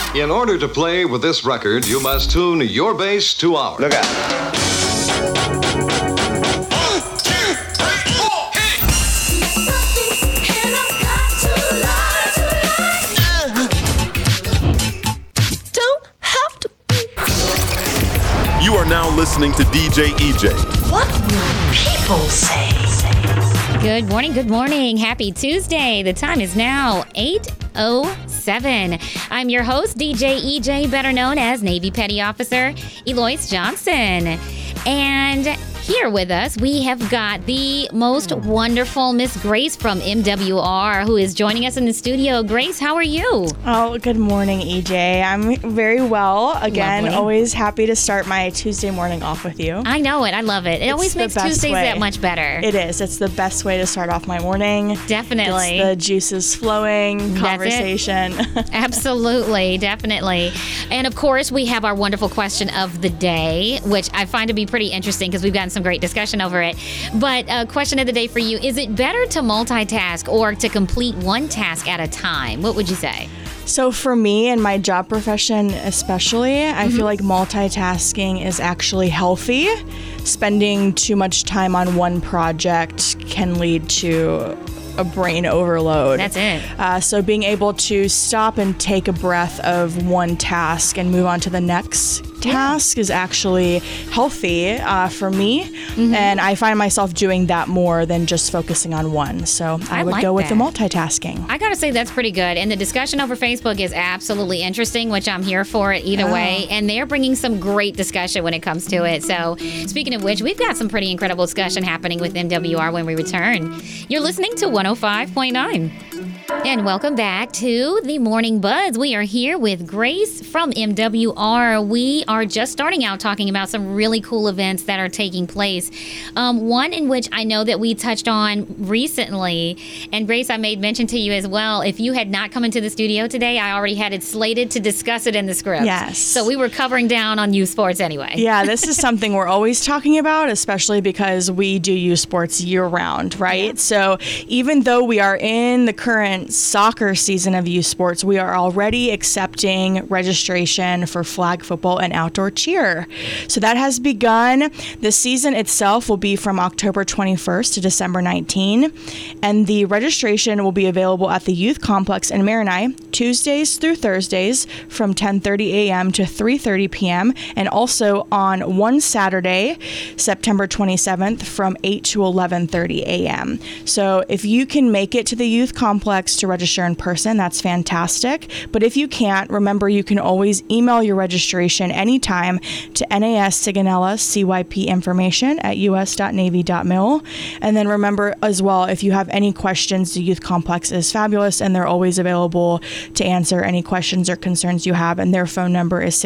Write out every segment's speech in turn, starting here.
In order to play with this record, you must tune your bass to ours. Look out. You are now listening to DJ EJ. What will people say? Good morning, good morning. Happy Tuesday. The time is now 8:07. I'm your host, DJ EJ, better known as Navy Petty Officer Eloise Johnson. And here with us, we have got the most wonderful Miss Grace from MWR, who is joining us in the studio. Grace, how are you? Oh, good morning, EJ. I'm very well. Again, Lovely. Always happy to start my Tuesday morning off with you. I know it. I love it. It always makes Tuesdays that much better. It is. It's the best way to start off my morning. Definitely. Gets the juices flowing, conversation. Absolutely, definitely. And of course, we have our wonderful question of the day, which I find to be pretty interesting because we've gotten some great discussion over it. But question of the day for you, is it better to multitask or to complete one task at a time? What would you say? So for me and my job profession especially, I feel like multitasking is actually healthy. Spending too much time on one project can lead to a brain overload. That's it. So being able to stop and take a breath of one task and move on to the next task is actually healthy for me. And I find myself doing that more than just focusing on one. So I would like go with the that. multitasking. I gotta say that's pretty good. And the discussion over Facebook is absolutely interesting, which I'm here for it either way. And they're bringing some great discussion when it comes to it. So speaking of which, we've got some pretty incredible discussion happening with MWR when we return. You're listening to 105.9. And welcome back to the Morning Buzz. We are here with Grace from MWR. We are just starting out talking about some really cool events that are taking place. One in which I know that we touched on recently. And Grace, I made mention to you as well. If you had not come into the studio today, I already had it slated to discuss it in the script. Yes. So we were covering down on youth sports anyway. Yeah, this is something we're always talking about, especially because we do youth sports year round, right? Yeah. So even though we are in the current soccer season of youth sports, we are already accepting registration for flag football and outdoor cheer. So that has begun. The season itself will be from October 21st to December 19, and the registration will be available at the Youth Complex in Marinai Tuesdays through Thursdays from 10:30 a.m. to 3:30 p.m. and also on one Saturday, September 27th from 8 to 11:30 a.m. So if you can make it to the Youth Complex to register in person, that's fantastic. But if you can't, remember you can always email your registration anytime to NAS Sigonella CYP information at us.navy.mil. And then remember as well, if you have any questions, the Youth Complex is fabulous and they're always available to answer any questions or concerns you have. And their phone number is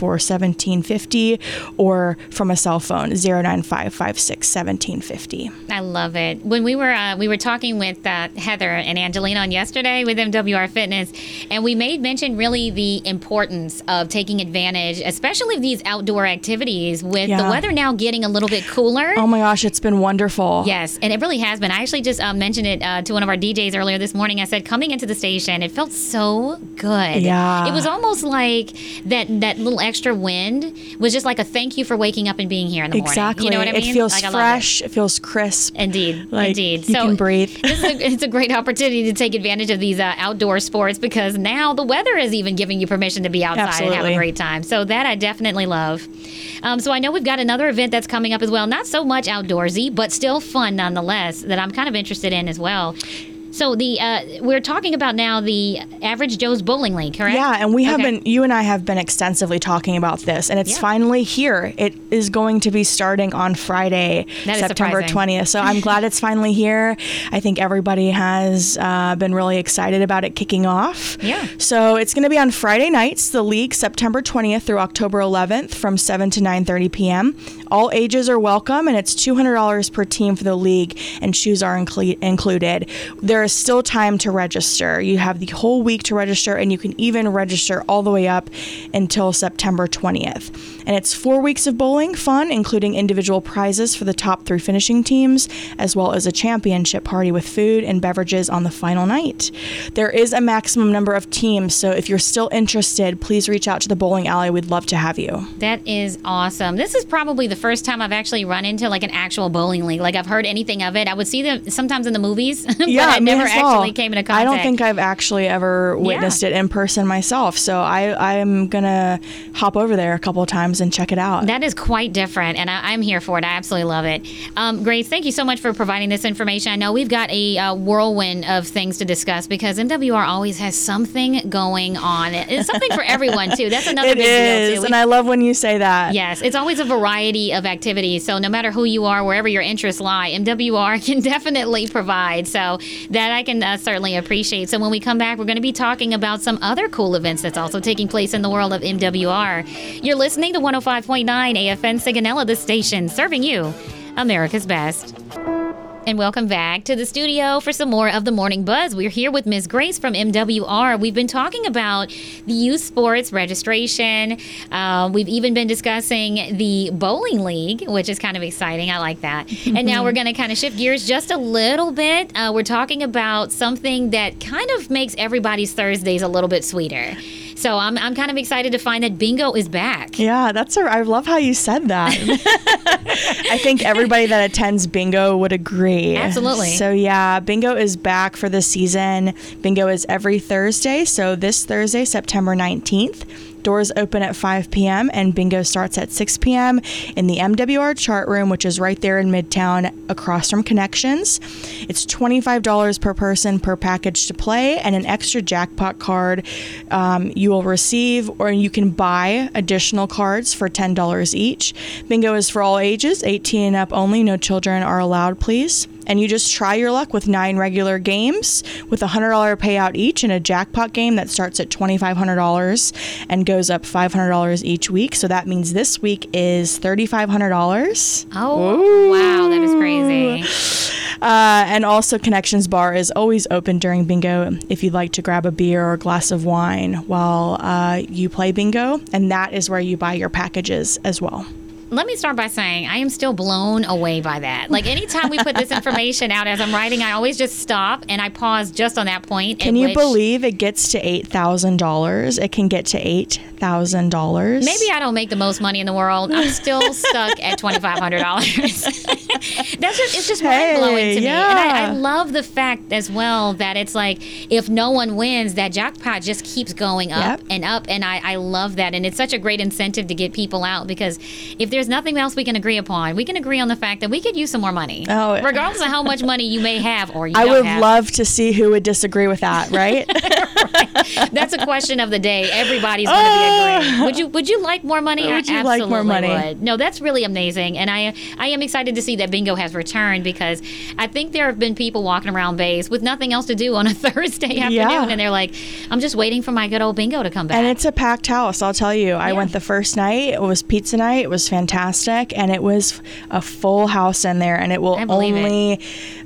624-1750 or from a cell phone 095-56-1750. I love it. When we were talking with Heather and Angelina on yesterday with MWR Fitness, and we made mention really the importance of taking advantage, especially of these outdoor activities with the weather now getting a little bit cooler. Oh my gosh, it's been wonderful. Yes, and it really has been. I actually just mentioned it to one of our DJs earlier this morning. I said, coming into the station, it felt so good. Yeah. It was almost like that little extra wind was just like a thank you for waking up and being here in the morning. Exactly. You know what I mean? It feels like, fresh. It feels crisp. Indeed. Like, Indeed. You can breathe. It's a great opportunity to take advantage of these outdoor sports because now the weather is even giving you permission to be outside and have a great time. So that I definitely love. So I know we've got another event that's coming up as well. Not so much outdoorsy, but still fun nonetheless that I'm kind of interested in as well. So we're talking about now the Average Joe's Bowling League, correct? Yeah, and you and I have been extensively talking about this, and it's finally here. It is going to be starting on Friday, September 20th. So I'm glad it's finally here. I think everybody has been really excited about it kicking off. Yeah. So it's going to be on Friday nights, the league, September 20th through October 11th from 7 to 9:30 p.m. All ages are welcome, and it's $200 per team for the league, and shoes are included. There is still time to register. You have the whole week to register, and you can even register all the way up until September 20th. And it's 4 weeks of bowling fun, including individual prizes for the top 3 finishing teams, as well as a championship party with food and beverages on the final night. There is a maximum number of teams, so if you're still interested, please reach out to the bowling alley. We'd love to have you. That is awesome. This is probably the first time I've actually run into like an actual bowling league. Like I've heard anything of it. I would see them sometimes in the movies, but I never actually came into contact. I don't think I've actually ever witnessed it in person myself, so I'm going to hop over there a couple of times and check it out. That is quite different, and I'm here for it. I absolutely love it. Grace, thank you so much for providing this information. I know we've got a whirlwind of things to discuss because MWR always has something going on. It's something for everyone, too. That's another big deal, too. And I love when you say that. Yes, it's always a variety of activities. So no matter who you are, wherever your interests lie, MWR can definitely provide. So that I can certainly appreciate. So when we come back, we're going to be talking about some other cool events that's also taking place in the world of MWR. You're listening to 105.9 AFN Sigonella, the station serving you America's best. And welcome back to the studio for some more of the Morning Buzz. We're here with Ms. Grace from MWR. We've been talking about the youth sports registration. We've even been discussing the bowling league, which is kind of exciting. I like that. And now we're going to kind of shift gears just a little bit. We're talking about something that kind of makes everybody's Thursdays a little bit sweeter. So I'm kind of excited to find that bingo is back. Yeah, I love how you said that. I think everybody that attends bingo would agree. Absolutely. So yeah, bingo is back for the season. Bingo is every Thursday. So this Thursday, September 19th. Doors open at 5 p.m. and bingo starts at 6 p.m. in the MWR chart room, which is right there in Midtown across from Connections. It's $25 per person per package to play, and an extra jackpot card you will receive, or you can buy additional cards for $10 each. Bingo is for all ages, 18 and up only. No children are allowed, please. And you just try your luck with 9 regular games with a $100 payout each, and a jackpot game that starts at $2,500 and goes up $500 each week. So that means this week is $3,500. Oh, ooh. Wow, that is crazy. And also Connections Bar is always open during bingo if you'd like to grab a beer or a glass of wine while you play bingo. And that is where you buy your packages as well. Let me start by saying I am still blown away by that. Like anytime we put this information out as I'm writing, I always just stop and I pause just on that point. Can you believe it gets to $8,000? It can get to $8,000. Maybe I don't make the most money in the world. I'm still stuck at $2,500. It's just mind blowing to me. And I love the fact as well that it's like if no one wins, that jackpot just keeps going up and up. And I love that. And it's such a great incentive to get people out because if there's nothing else we can agree upon, we can agree on the fact that we could use some more money. Regardless of how much money you may have or you don't have. I would love to see who would disagree with that, right? Right. That's a question of the day. Everybody's going to be agreeing. Would you like more money? Would you like more money? Would. No, that's really amazing. And I am excited to see that bingo has returned because I think there have been people walking around bays with nothing else to do on a Thursday afternoon. And they're like, I'm just waiting for my good old bingo to come back. And it's a packed house, I'll tell you. I went the first night. It was pizza night. It was fantastic, and it was a full house in there, and it will only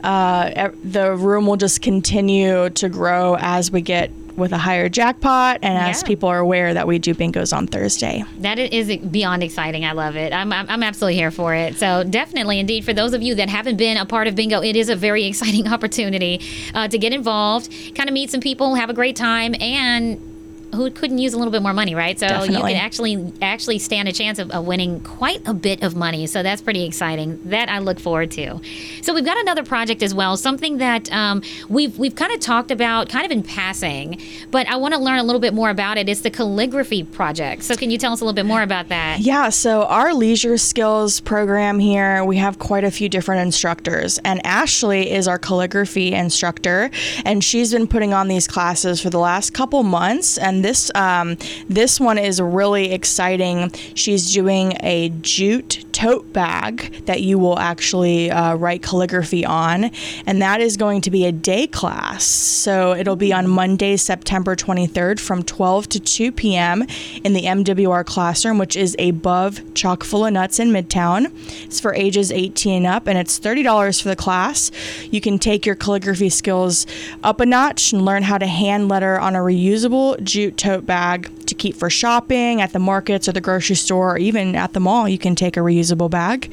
the room will just continue to grow as we get with a higher jackpot and as people are aware that we do bingos on Thursday. That is beyond exciting. I love it. I'm absolutely here for it. So definitely, indeed, for those of you that haven't been a part of bingo, it is a very exciting opportunity to get involved, kind of meet some people, have a great time, and who couldn't use a little bit more money, right? So Definitely. You can actually stand a chance of winning quite a bit of money. So that's pretty exciting. That I look forward to. So we've got another project as well, something that we've kind of talked about kind of in passing, but I want to learn a little bit more about it. It's the calligraphy project. So can you tell us a little bit more about that? Yeah, so our leisure skills program here, we have quite a few different instructors, and Ashley is our calligraphy instructor, and she's been putting on these classes for the last couple months, and this one is really exciting. She's doing a jute tote bag that you will actually write calligraphy on, and that is going to be a day class. So it'll be on Monday, September 23rd from 12 to 2 p.m. in the MWR classroom, which is above Chock Full of Nuts in Midtown. It's for ages 18 and up, and it's $30 for the class. You can take your calligraphy skills up a notch and learn how to hand letter on a reusable jute tote bag to keep for shopping at the markets or the grocery store, or even at the mall. You can take a reusable bag.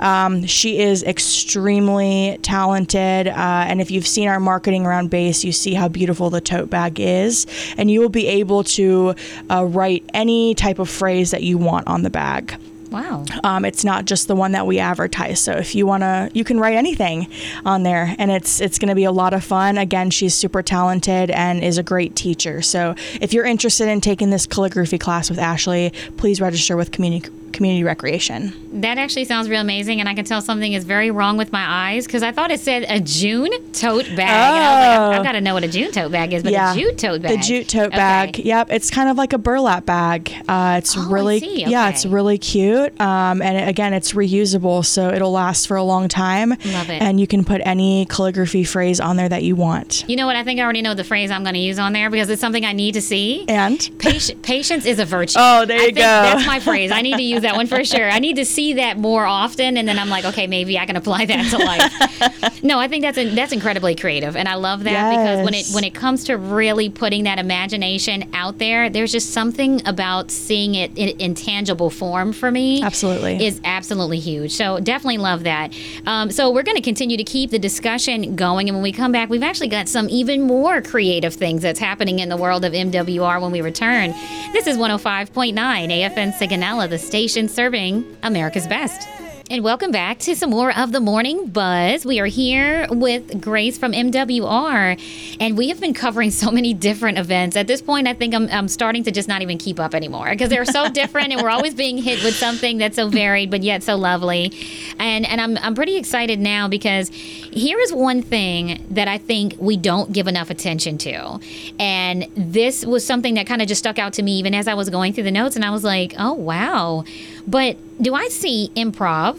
She is extremely talented, and if you've seen our marketing around base, you see how beautiful the tote bag is, and you will be able to write any type of phrase that you want on the bag. Wow. It's not just the one that we advertise. So if you want to, you can write anything on there, and it's going to be a lot of fun. Again, she's super talented and is a great teacher. So if you're interested in taking this calligraphy class with Ashley, please register with Community Recreation. That actually sounds real amazing, and I can tell something is very wrong with my eyes because I thought it said a June tote bag. And I was like, I've got to know what a June tote bag is, but a jute tote bag. The jute tote bag. Yep, it's kind of like a burlap bag. It's really, I see. Okay. Yeah, it's really cute. And again, it's reusable, so it'll last for a long time. Love it. And you can put any calligraphy phrase on there that you want. You know what? I think I already know the phrase I'm going to use on there because it's something I need to see. And patience is a virtue. Oh, there you go. That's my phrase. I need to use that one for sure. I need to see that more often, and then I'm like, okay, maybe I can apply that to life. No, I think that's incredibly creative, and I love that because when it comes to really putting that imagination out there, there's just something about seeing it in tangible form for me. Absolutely. Is absolutely huge. So definitely love that. So we're going to continue to keep the discussion going, and when we come back, we've actually got some even more creative things that's happening in the world of MWR when we return. This is 105.9 AFN Sigonella, the station serving America's Best. And welcome back to some more of the Morning Buzz. We are here with Grace from MWR, and we have been covering so many different events. At this point, I think I'm starting to just not even keep up anymore because they're so different, and we're always being hit with something that's so varied but yet so lovely. And I'm pretty excited now because here is one thing that I think we don't give enough attention to. And this was something that kind of just stuck out to me even as I was going through the notes, and I was like, oh, wow. But do I see improv?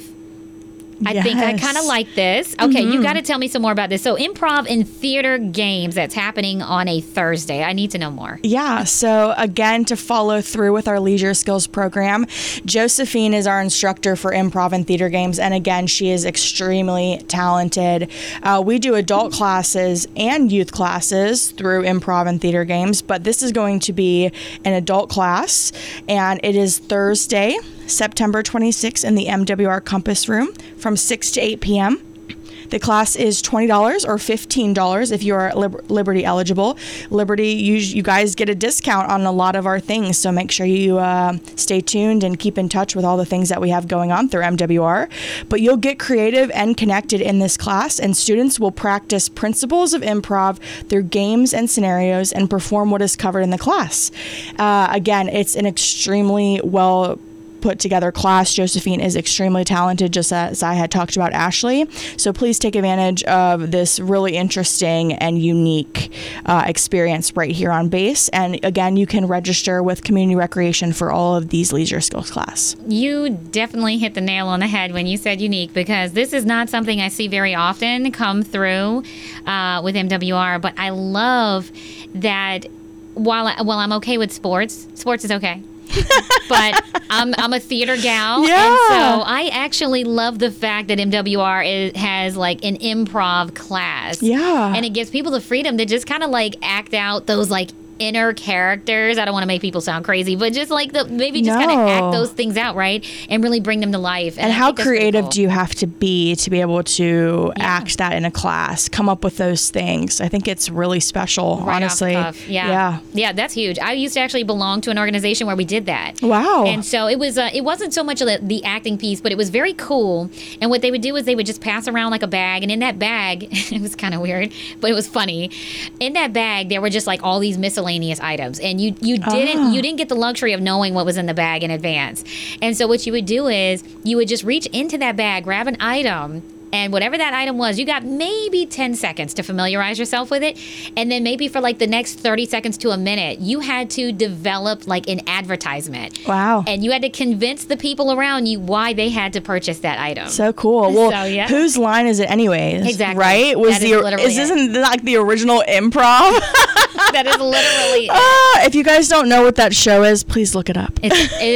I think I kind of like this. Okay, you got to tell me some more about this. So improv in theater games that's happening on a Thursday. I need to know more. Yeah, so again, to follow through with our Leisure Skills program, Josephine is our instructor for improv and theater games, and again, she is extremely talented. We do adult classes and youth classes through improv and theater games, but this is going to be an adult class, and it is Thursday, September 26th in the MWR Compass Room from 6 to 8 p.m. The class is $20 or $15 if you are Liberty eligible. Liberty, you guys get a discount on a lot of our things, so make sure you stay tuned and keep in touch with all the things that we have going on through MWR. But you'll get creative and connected in this class, and students will practice principles of improv through games and scenarios and perform what is covered in the class. Again, it's an extremely well put together class. Josephine is extremely talented, just as I had talked about Ashley. So please take advantage of this really interesting and unique experience right here on base. And again, you can register with Community Recreation for all of these leisure skills class. You definitely hit the nail on the head when you said unique, because this is not something I see very often come through with MWR. But I love that while I'm okay with sports is okay. But I'm a theater gal, yeah. And so I actually love the fact that MWR has like an improv class, yeah, and it gives people the freedom to just kind of like act out those like inner characters. I don't want to make people sound crazy, but just like maybe just kind of act those things out, right, and really bring them to life. And how creative do you have to be able to act that in a class, come up with those things? I think it's really special, right, honestly. Yeah, that's huge. I used to actually belong to an organization where we did that. Wow. And so it was it wasn't so much of the acting piece, but it was very cool. And what they would do is they would just pass around like a bag, and in that bag, it was kind of weird, but it was funny. In that bag, there were just like all these miscellaneous items, and you didn't get the luxury of knowing what was in the bag in advance. And so what you would do is you would just reach into that bag, grab an item, And whatever that item was, you got maybe 10 seconds to familiarize yourself with it. And then maybe for like the next 30 seconds to a minute, you had to develop like an advertisement. Wow. And you had to convince the people around you why they had to purchase that item. So cool. Well, So, yeah. whose line is it anyways? Exactly. Right? That is literally Isn't that like the original improv? That is literally If you guys don't know what that show is, please look it up. it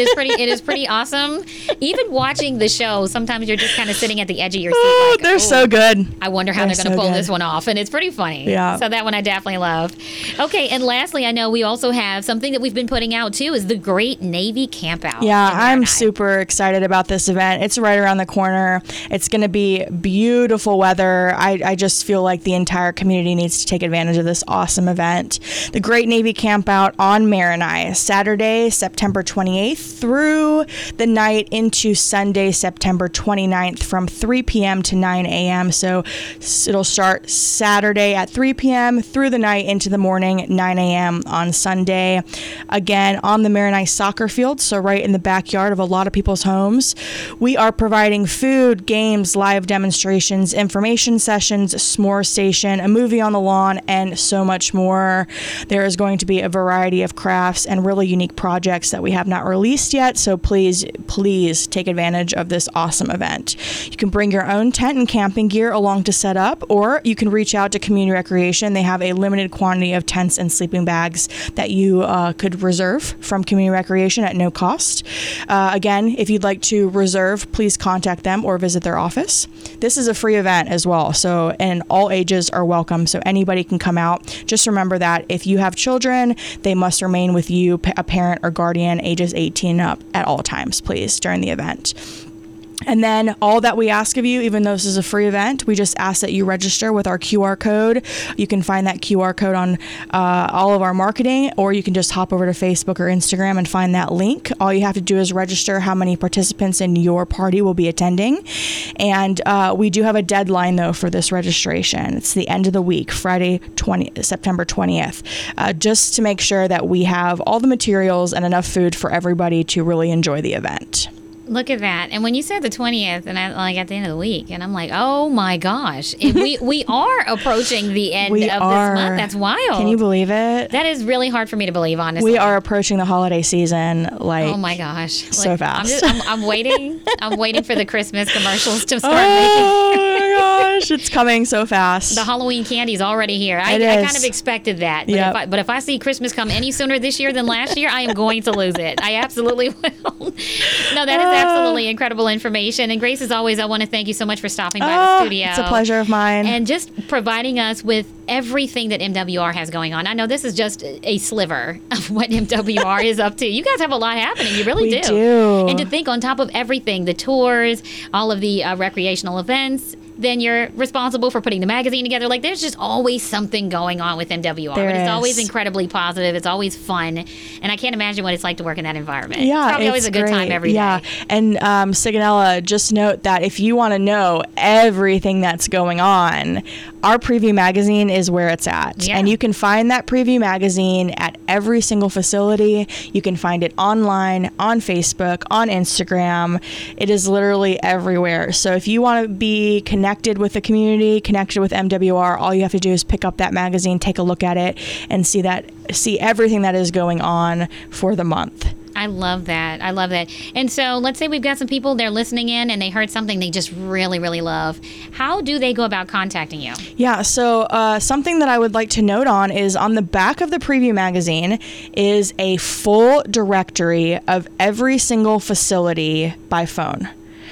is pretty awesome. Even watching the show, sometimes you're just kind of sitting at the edge of your seat. Like, They're so good. I wonder how they're going to pull this one off. And it's pretty funny. Yeah. So that one I definitely love. Okay. And lastly, I know we also have something that we've been putting out too is the Great Navy Campout. Yeah, in I'm Marinite. super excited about this event. It's right around the corner. It's going to be beautiful weather. I just feel like the entire community needs to take advantage of this awesome event. The Great Navy Campout on Marinite, Saturday, September 28th through the night into Sunday, September 29th from 3 p.m. to 9 a.m. So it'll start Saturday at 3 p.m. through the night into the morning, 9 a.m. on Sunday. Again, on the Marinite soccer field, so right in the backyard of a lot of people's homes. We are providing food, games, live demonstrations, information sessions, s'more station, a movie on the lawn, and so much more. There is going to be a variety of crafts and really unique projects that we have not released yet, so please take advantage of this awesome event. You can bring your own tent and camping gear along to set up, or you can reach out to Community Recreation. They have a limited quantity of tents and sleeping bags that you could reserve from Community Recreation at no cost. Again, if you'd like to reserve, please contact them or visit their office. This is a free event as well, and all ages are welcome, so anybody can come out. Just remember that if you have children, they must remain with you, a parent or guardian, ages 18 up at all times, please, during the event. And then all that we ask of you, even though this is a free event, we just ask that you register with our QR code. You can find that QR code on all of our marketing, or you can just hop over to Facebook or Instagram and find that link. All you have to do is register how many participants in your party will be attending. And we do have a deadline, though, for this registration. It's the end of the week, Friday, September 20th, just to make sure that we have all the materials and enough food for everybody to really enjoy the event. Look at that. And when you said the 20th, and I like at the end of the week, and I'm like, oh my gosh, we are approaching the end of this month. That's wild. Can you believe it? That is really hard for me to believe, honestly. We are approaching the holiday season oh my gosh, so fast. I'm waiting. I'm waiting for the Christmas commercials to start making. Oh my gosh, it's coming so fast. The Halloween candy's already here. I kind of expected that. But if I see Christmas come any sooner this year than last year, I am going to lose it. I absolutely will. No, that is absolutely incredible information. And Grace, as always, I want to thank you so much for stopping by the studio. It's a pleasure of mine. And just providing us with everything that MWR has going on. I know this is just a sliver of what MWR is up to. You guys have a lot happening. You really do. And to think on top of everything, the tours, all of the recreational events, then you're responsible for putting the magazine together. Like, there's just always something going on with MWR. But it's always incredibly positive. It's always fun. And I can't imagine what it's like to work in that environment. Yeah, it's probably always a good time every day. Yeah. And Sigonella, just note that if you want to know everything that's going on, our preview magazine is where it's at. Yeah. And you can find that preview magazine at every single facility. You can find it online, on Facebook, on Instagram. It is literally everywhere. So if you want to be connected with the community, connected with MWR, all you have to do is pick up that magazine, take a look at it, and see everything that is going on for the month. I love that. I love that. And so let's say we've got some people, they're listening in and they heard something they just really, really love. How do they go about contacting you? Yeah, so something that I would like to note on is on the back of the preview magazine is a full directory of every single facility by phone.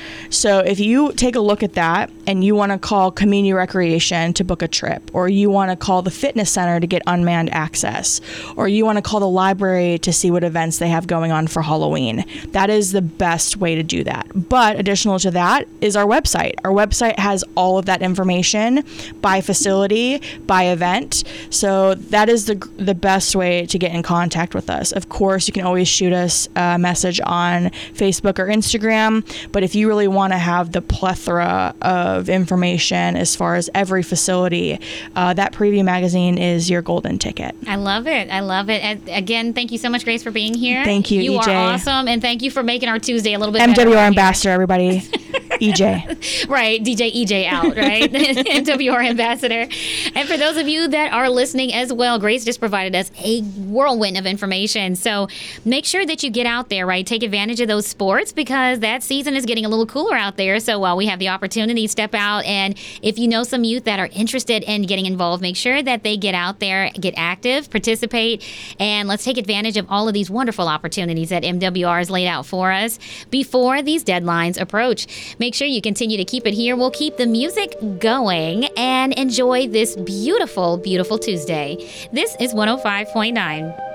So if you take a look at that and you want to call Community Recreation to book a trip, or you want to call the fitness center to get unmanned access, or you want to call the library to see what events they have going on for Halloween, that is the best way to do that. But additional to that is our website. Our website has all of that information by facility, by event. So that is the best way to get in contact with us. Of course, you can always shoot us a message on Facebook or Instagram, but if you really want to have the plethora of information as far as every facility, that preview magazine is your golden ticket. I love it. I love it. And again, thank you so much, Grace, for being here. Thank you, You EJ. are awesome, and thank you for making our Tuesday a little bit better. MWR ambassador, everybody. EJ. Right, DJ EJ out, right? MWR ambassador. And for those of you that are listening as well, Grace just provided us a whirlwind of information. So make sure that you get out there, right? Take advantage of those sports because that season is getting a little cooler out there. So while we have the opportunity, step out. And if you know some youth that are interested in getting involved, make sure that they get out there, get active, participate, and let's take advantage of all of these wonderful opportunities that MWR has laid out for us before these deadlines approach. Make sure you continue to keep it here. We'll keep the music going and enjoy this beautiful, beautiful Tuesday. This is 105.9.